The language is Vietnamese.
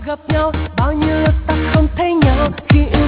gặp nhau bao nhiêu lúc ta không thấy nhau khi yêu